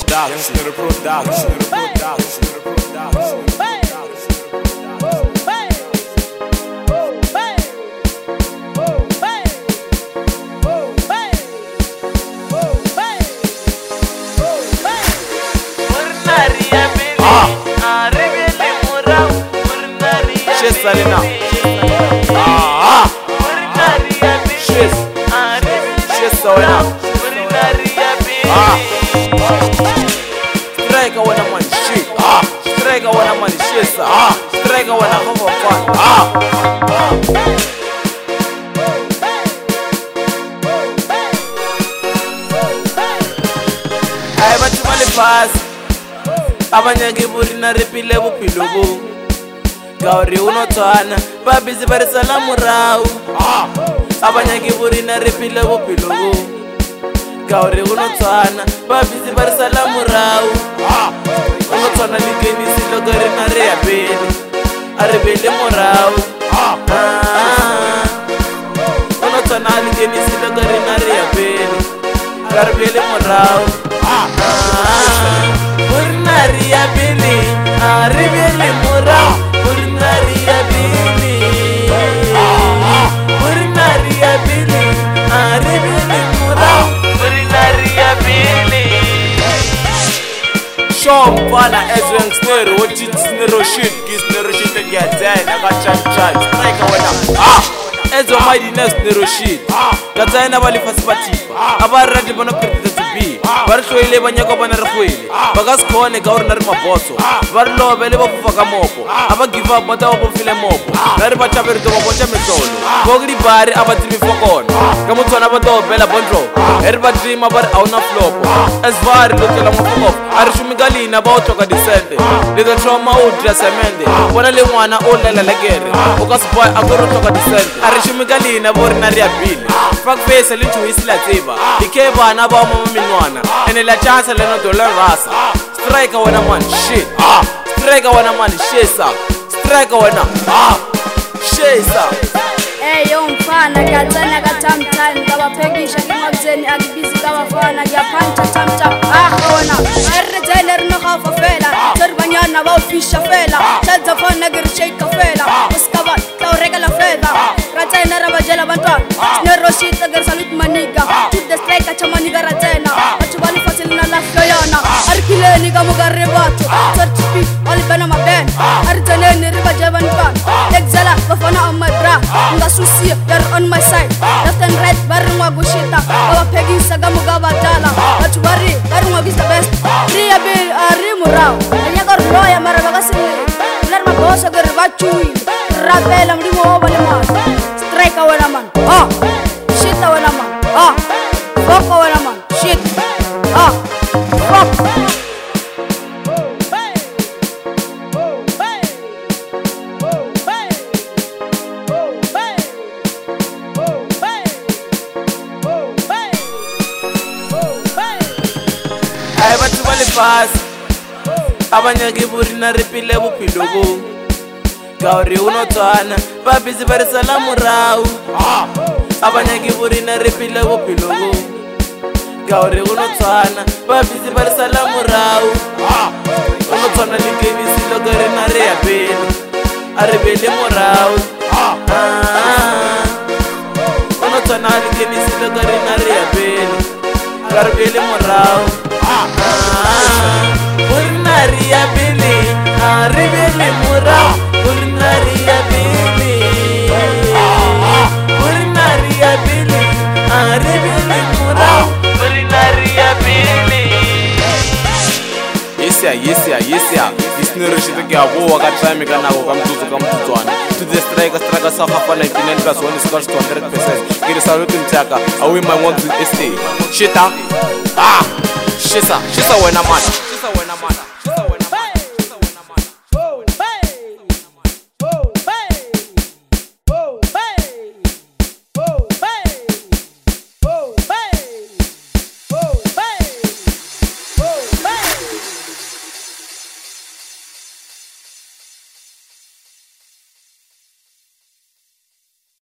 Salina. She's so enough. Strike when I'm on shit. Strike when I'm on shit. Strike when I'm over fun. I want to money fast. Abanyagi burina repile bupilubu. Gauri unotwana babizi barisala murau abanyagi burina repile bupilubu. Gauri unotwana babizi barisala murau unotwana ligenisi logari na reabeli arebele murau unotwana ligenisi logari na reabeli arebele murau burina reabeli arebele murau Shopana ezwe snero woti snero shit snero shit ngiyadzana kachachai strike wena ezwe mighty next snero shit ngadzana balifasi batipa abarati bona prepare to be barhloile banyako bana rhwele bakasikhone gauri nari maboso barilobele bafufa ka mopo aba give up bata bofile mopo nari bachaberi to babonja metsolo bogri bari abatsimi fokona ka motsona ba to bela bondro eri batsima bar auna flopo esvari lokela mofoko ari shumigalina ba othoka disente le trauma udra semende bona le ngwana o lela legere o ka sboy akoro thoka disente ari shumigalina bori nari abile fuck face le tuisila tseba ike bana ba mo minwana ene la chance le no dollar rasa strike wena man shit strike wena man shesa strike wena shesa yo mfana kadzana katamtani ngabaphegisha kimabzeni akibizi kabafana ngiyaphantha tamtam wona erzele rinogafa fela serbanyana bawfisha fela tsadza fana girshake fela uskaba tawreka la fela ratsena rabajela bantwana neroshita gersalut maniga to the strike chamaniga ratsena atubali fasilina la floyana arkileni kamugarre batho certifi olibana maben arzeneni ribajaban ban exala bafana amadra ngasusi you're on my side left and right barungwa gushita abapegisa gamugabatala atubari barungwa bisa best ria bil arimurao anyaka roya marabakasini nar maboso gervachui rabela mlimo wale man strike wala man shit wala man fuck wala man shit fuck I want to money fast. Abanyagi burina repile bupilubu. Gauri unotwana babizi barisala murau abanyagi burina repile bupilubu. Gauri unotwana babizi barisala murau unotwana ligenisi logari na reabeli arebele murau unotwana ligenisi logari na reabeli arebele murau Urnaria bili, aribili mura. Urnaria bili, urnaria bili, aribili mura. Urnaria bili. Yes. Isnero shito ke abo ka time kana go ka mtutswana. To the strike sa gafa 99+1 scores 200%. Ke re salute mtsaka. Awi my want to stay. Shita. Shisa wena man.